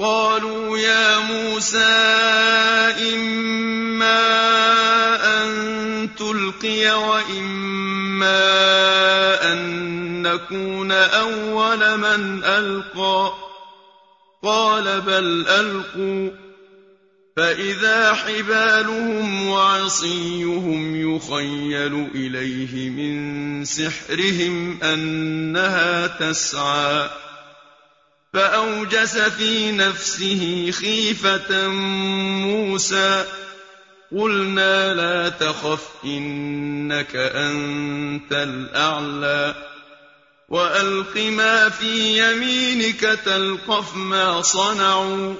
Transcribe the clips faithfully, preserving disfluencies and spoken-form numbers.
قالوا يا موسى إما أن تلقي وإما أن نكون أول من ألقى قال بل ألقوا فإذا حبالهم وعصيهم يخيل إليه من سحرهم أنها تسعى فأوجس في نفسه خيفة موسى قلنا لا تخف إنك أنت الأعلى وألق ما في يمينك تلقف ما صنعوا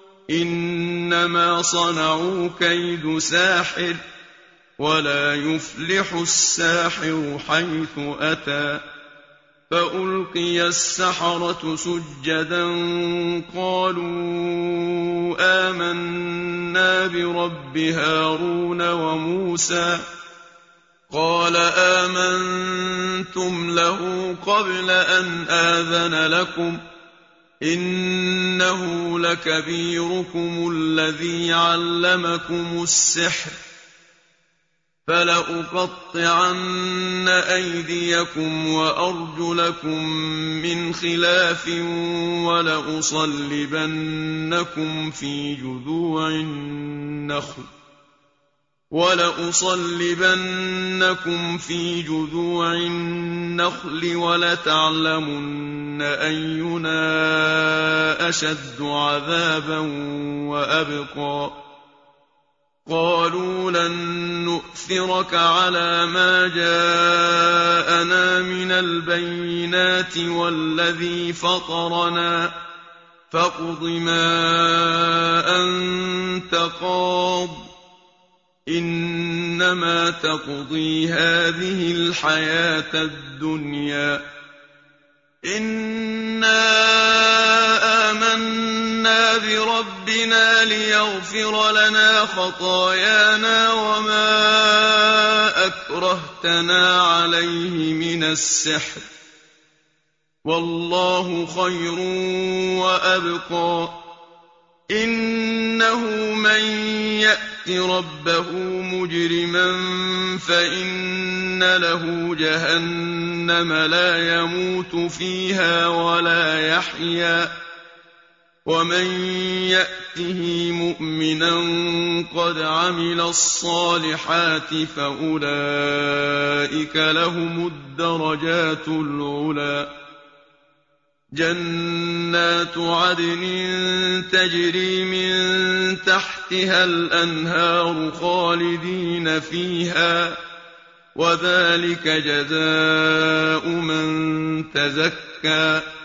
إنما صنعوا كيد ساحر ولا يفلح الساحر حيث أتى فألقي السحرة سجدا قالوا آمنا برب هارون وموسى قال آمنتم له قبل أن آذن لكم إنه لكبيركم الذي علمكم السحر فلأقطعن أيديكم وأرجلكم من خلاف ولأصلبنكم في جذوع النخل ولأصلبنكم في جذوع النخل ولتعلمن أينا أشد عذابا وأبقى قالوا لن نؤثرك على ما جاءنا من البينات والذي فطرنا فاقض ما أنت قاض إنما تقضي هذه الحياة الدنيا إنا آمنا بربنا ليغفر لنا خطايانا وما أكرهتنا عليه من السحر والله خير وأبقى إنه من يأت ربه مجرما فإن له جهنم لا يموت فيها ولا يحيا ومن يأته مؤمنا قد عمل الصالحات فأولئك لهم الدرجات العلى جنات عدن تجري من تحتها الأنهار خالدين فيها وذلك جزاء من تزكى